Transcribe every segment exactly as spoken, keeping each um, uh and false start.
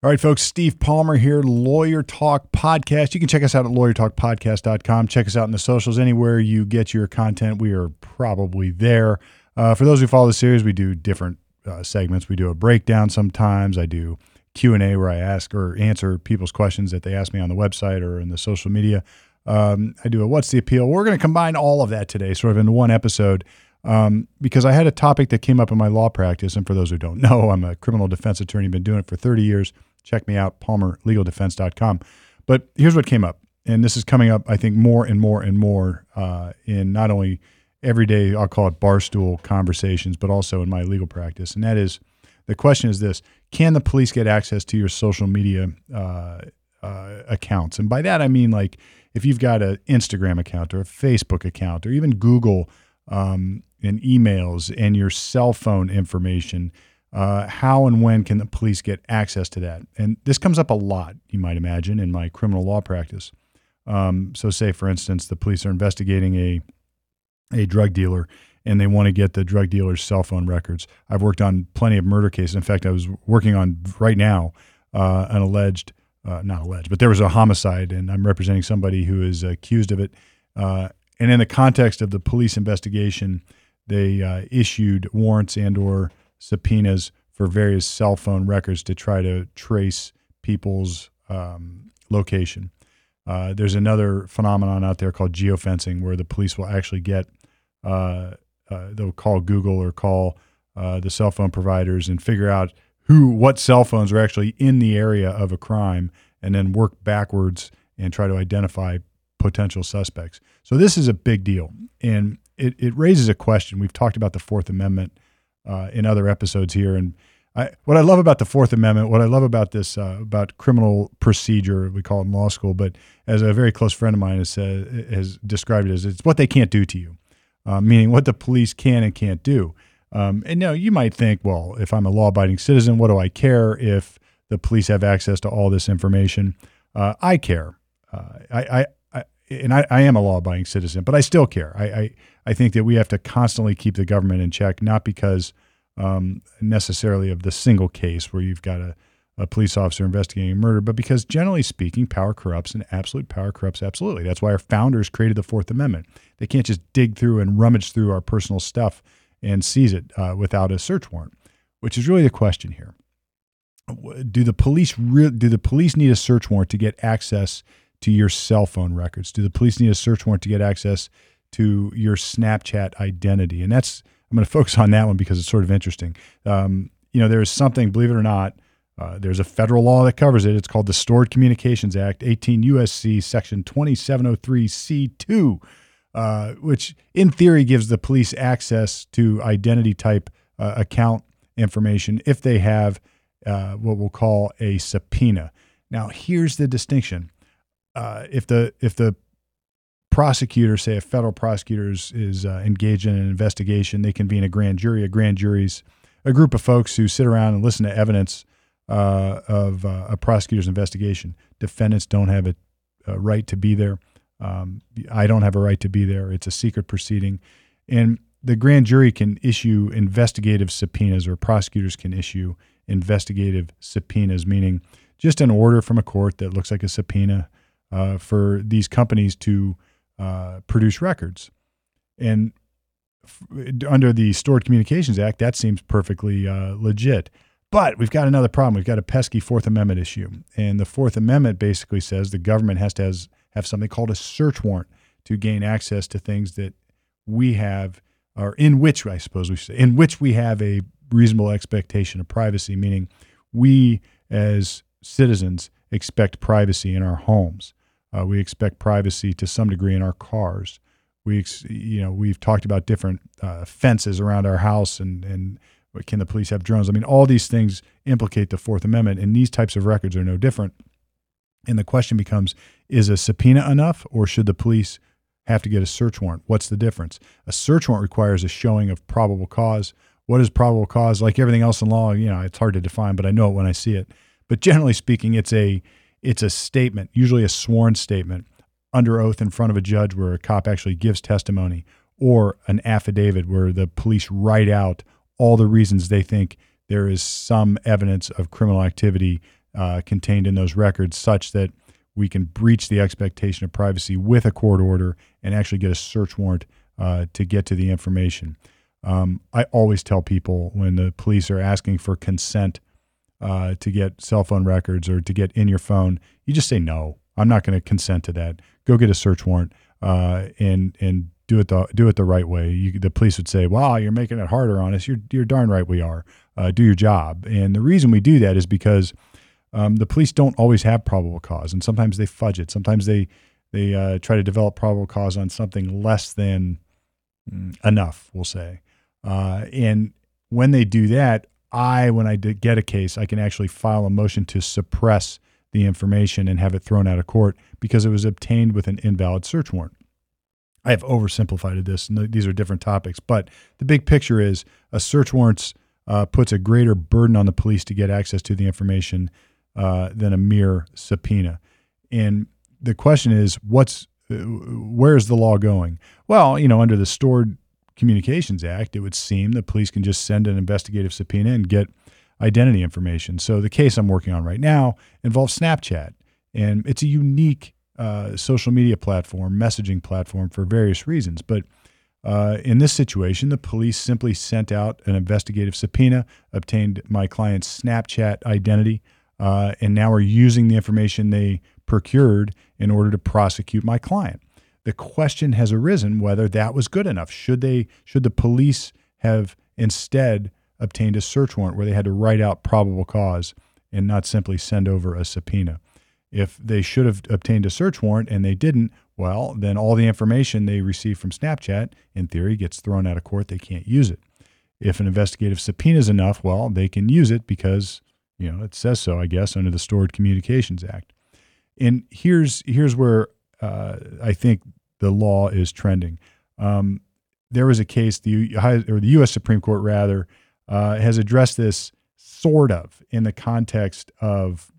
All right, folks, Steve Palmer here, Lawyer Talk Podcast. You can check us out at lawyer talk podcast dot com. Check us out in the socials. Anywhere you get your content, we are probably there. Uh, for those who follow the series, we do different uh, segments. We do a breakdown sometimes. I do Q and A where I ask or answer people's questions that they ask me on the website or in the social media. Um, I do a What's the Appeal? We're going to combine all of that today sort of into one episode um, because I had a topic that came up in my law practice. And for those who don't know, I'm a criminal defense attorney, been doing it for thirty years. Check me out, palmer legal defense dot com. But here's what came up, and this is coming up, I think, more and more and more uh, in not only everyday, I'll call it barstool conversations, but also in my legal practice. And that is, the question is this: can the police get access to your social media uh, uh, accounts? And by that, I mean, like, if you've got an Instagram account or a Facebook account or even Google um, and emails and your cell phone information, Uh, how and when can the police get access to that? And this comes up a lot, you might imagine, in my criminal law practice. Um, so say, for instance, the police are investigating a a drug dealer and they want to get the drug dealer's cell phone records. I've worked on plenty of murder cases. In fact, I was working on right now uh, an alleged, uh, not alleged, but there was a homicide, and I'm representing somebody who is accused of it. Uh, and in the context of the police investigation, they uh, issued warrants and or subpoenas for various cell phone records to try to trace people's um, location. Uh, there's another phenomenon out there called geofencing, where the police will actually get, uh, uh, they'll call Google or call uh, the cell phone providers and figure out who, what cell phones are actually in the area of a crime, and then work backwards and try to identify potential suspects. So this is a big deal, and it, it raises a question. We've talked about the Fourth Amendment Uh, in other episodes here. And I, what I love about the Fourth Amendment, what I love about this, uh, about criminal procedure, we call it in law school, but as a very close friend of mine has, uh, has described it as, it's what they can't do to you, uh, meaning what the police can and can't do. Um, and you know, you might think, well, if I'm a law-abiding citizen, what do I care if the police have access to all this information? Uh, I care. Uh, I, I, I, and I, I am a law-abiding citizen, but I still care. I, I I think that we have to constantly keep the government in check, not because um, necessarily of the single case where you've got a, a police officer investigating a murder, but because generally speaking, power corrupts, and absolute power corrupts absolutely. That's why our founders created the Fourth Amendment. They can't just dig through and rummage through our personal stuff and seize it uh, without a search warrant, which is really the question here. Do the police re- do the police need a search warrant to get access to your cell phone records? Do the police need a search warrant to get access to your Snapchat identity? And that's, I'm going to focus on that one because it's sort of interesting. Um, you know, there is something, believe it or not, uh, there's a federal law that covers it. It's called the Stored Communications Act, eighteen U S C section twenty-seven oh three C two, uh, which in theory gives the police access to identity type uh, account information if they have uh, what we'll call a subpoena. Now, here's the distinction. Uh, if the, if the, prosecutor, say a federal prosecutor is, is uh, engaged in an investigation, they convene a grand jury. A grand jury's a group of folks who sit around and listen to evidence uh, of uh, a prosecutor's investigation. Defendants don't have a, a right to be there. Um, I don't have a right to be there. It's a secret proceeding. And the grand jury can issue investigative subpoenas, or prosecutors can issue investigative subpoenas, meaning just an order from a court that looks like a subpoena uh, for these companies to Uh, produce records. And f- under the Stored Communications Act, that seems perfectly uh, legit. But we've got another problem. We've got a pesky Fourth Amendment issue. And the Fourth Amendment basically says the government has to has, have something called a search warrant to gain access to things that we have, or in which, I suppose we should say, in which we have a reasonable expectation of privacy, meaning we as citizens expect privacy in our homes. Uh, we expect privacy to some degree in our cars. We, ex- you know, we've talked about different uh, fences around our house, and and can the police have drones? I mean, all these things implicate the Fourth Amendment, and these types of records are no different. And the question becomes: is a subpoena enough, or should the police have to get a search warrant? What's the difference? A search warrant requires a showing of probable cause. What is probable cause? Like everything else in law, you know, it's hard to define, but I know it when I see it. But generally speaking, it's a It's a statement, usually a sworn statement, under oath in front of a judge where a cop actually gives testimony, or an affidavit where the police write out all the reasons they think there is some evidence of criminal activity uh, contained in those records such that we can breach the expectation of privacy with a court order and actually get a search warrant uh, to get to the information. Um, I always tell people when the police are asking for consent uh, to get cell phone records or to get in your phone, you just say, no, I'm not going to consent to that. Go get a search warrant uh, and and do it the do it the right way. You, the police would say, wow, you're making it harder on us. You're, you're darn right we are. Uh, do your job. And the reason we do that is because um, the police don't always have probable cause, and sometimes they fudge it. Sometimes they, they uh, try to develop probable cause on something less than mm, enough, we'll say. Uh, and when they do that, I, when I get a case, I can actually file a motion to suppress the information and have it thrown out of court because it was obtained with an invalid search warrant. I have oversimplified this, and these are different topics, but the big picture is a search warrant uh, puts a greater burden on the police to get access to the information uh, than a mere subpoena. And the question is, what's uh, where is the law going? Well, you know, under the Stored Communications Act, it would seem the police can just send an investigative subpoena and get identity information. So the case I'm working on right now involves Snapchat, and it's a unique uh, social media platform, messaging platform for various reasons. But uh, in this situation, the police simply sent out an investigative subpoena, obtained my client's Snapchat identity, uh, and now are using the information they procured in order to prosecute my client. The question has arisen whether that was good enough. Should they, should the police have instead obtained a search warrant where they had to write out probable cause and not simply send over a subpoena? If they should have obtained a search warrant and they didn't, well, then all the information they received from Snapchat, in theory, gets thrown out of court. They can't use it. If an investigative subpoena is enough, well, they can use it because, you know, it says so, I guess, under the Stored Communications Act. And here's here's where uh, I think the law is trending. Um, there was a case, the or the U S Supreme Court rather, uh, has addressed this sort of in the context of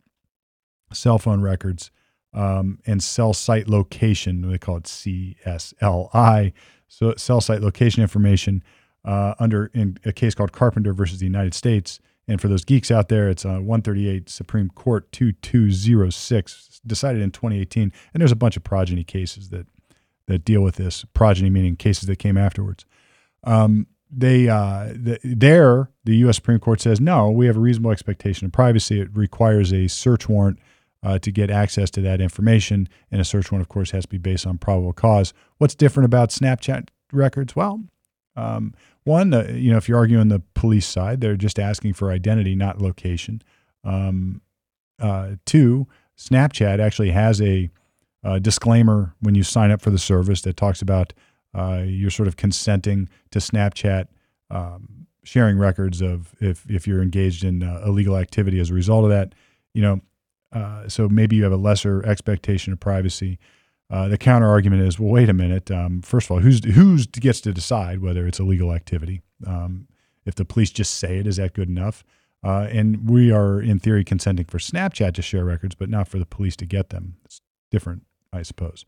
cell phone records um, and cell site location. They call it C S L I, so cell site location information uh, under in a case called Carpenter versus the United States. And for those geeks out there, it's uh, one thirty-eight Supreme Court two two zero six, decided in twenty eighteen. And there's a bunch of progeny cases that that deal with this. Progeny meaning cases that came afterwards. Um, they uh, the, there, the U S Supreme Court says, no, we have a reasonable expectation of privacy. It requires a search warrant uh, to get access to that information. And a search warrant, of course, has to be based on probable cause. What's different about Snapchat records? Well, um, one, uh, you know, if you're arguing the police side, they're just asking for identity, not location. Um, uh, two, Snapchat actually has a uh, disclaimer when you sign up for the service that talks about uh, you're sort of consenting to Snapchat um, sharing records of if if you're engaged in uh, illegal activity as a result of that. You know, uh, so maybe you have a lesser expectation of privacy. Uh, the counter argument is, well, wait a minute. Um, first of all, who's who's gets to decide whether it's illegal activity? Um, if the police just say it, is that good enough? Uh, and we are, in theory, consenting for Snapchat to share records, but not for the police to get them. It's different, I suppose.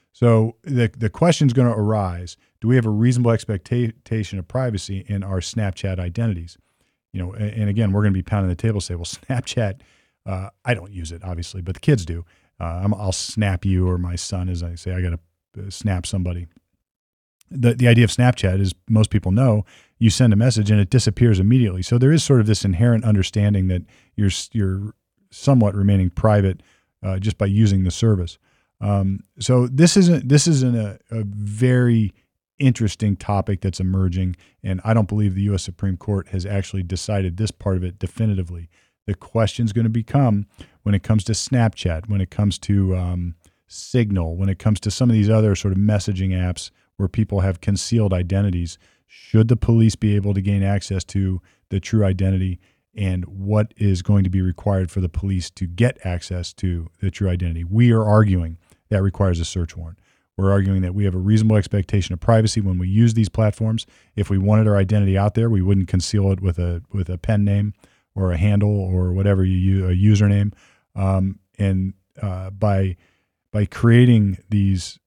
So the the question is going to arise: do we have a reasonable expectation of privacy in our Snapchat identities? You know, and, and again, we're going to be pounding the table, say, well, Snapchat. Uh, I don't use it, obviously, but the kids do. Uh, I'm, I'll snap you or my son, as I say, I got to snap somebody. The the idea of Snapchat is, most people know, you send a message and it disappears immediately. So there is sort of this inherent understanding that you're you're somewhat remaining private uh, just by using the service. Um, so this isn't this isn't a, a very interesting topic that's emerging, and I don't believe the U S Supreme Court has actually decided this part of it definitively. The question is going to become, when it comes to Snapchat, when it comes to um, Signal, when it comes to some of these other sort of messaging apps where people have concealed identities, should the police be able to gain access to the true identity, and what is going to be required for the police to get access to the true identity? We are arguing that requires a search warrant. We're arguing that we have a reasonable expectation of privacy when we use these platforms. If we wanted our identity out there, we wouldn't conceal it with a with a pen name or a handle or whatever you use, a username. Um, and uh, by by creating these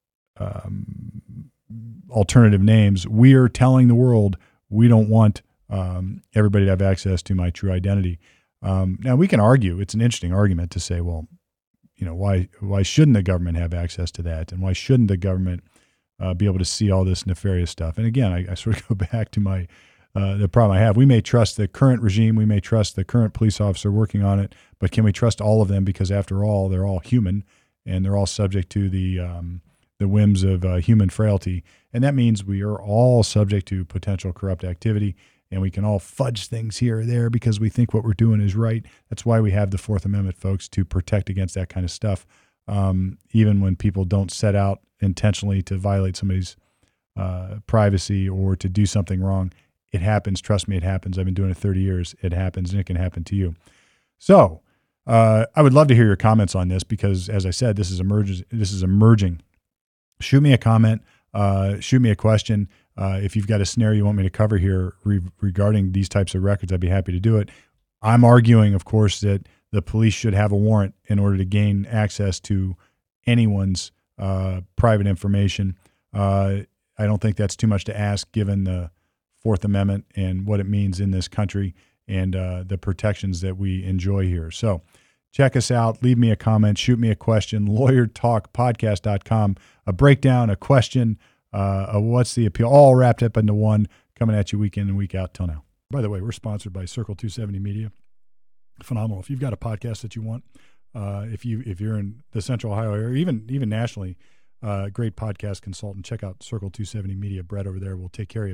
um, alternative names, we are telling the world we don't want um, everybody to have access to my true identity. Um, now, we can argue. It's an interesting argument to say, well, you know, why why shouldn't the government have access to that? And why shouldn't the government uh, be able to see all this nefarious stuff? And again, I, I sort of go back to my uh, the problem I have. We may trust the current regime. We may trust the current police officer working on it. But can we trust all of them? Because after all, they're all human, and they're all subject to the um, the whims of uh, human frailty. And that means we are all subject to potential corrupt activity. And we can all fudge things here or there because we think what we're doing is right. That's why we have the Fourth Amendment, folks, to protect against that kind of stuff. Um, even when people don't set out intentionally to violate somebody's uh, privacy or to do something wrong, it happens. Trust me, it happens. I've been doing it thirty years. It happens, and it can happen to you. So uh, I would love to hear your comments on this because, as I said, this is emerging. This is emerging. Shoot me a comment. Uh, shoot me a question. Uh, if you've got a scenario you want me to cover here re- regarding these types of records, I'd be happy to do it. I'm arguing, of course, that the police should have a warrant in order to gain access to anyone's uh, private information. Uh, I don't think that's too much to ask given the Fourth Amendment and what it means in this country and uh, the protections that we enjoy here. So check us out. Leave me a comment. Shoot me a question. lawyer talk podcast dot com. A breakdown, a question, Uh, uh, what's the appeal, all wrapped up into one, coming at you week in and week out till now. By the way, we're sponsored by Circle two seventy Media. Phenomenal. If you've got a podcast that you want, uh, if you if you're in the Central Ohio area, or even even nationally, uh, great podcast consultant. Check out Circle two seventy Media. Brett over there will take care of you.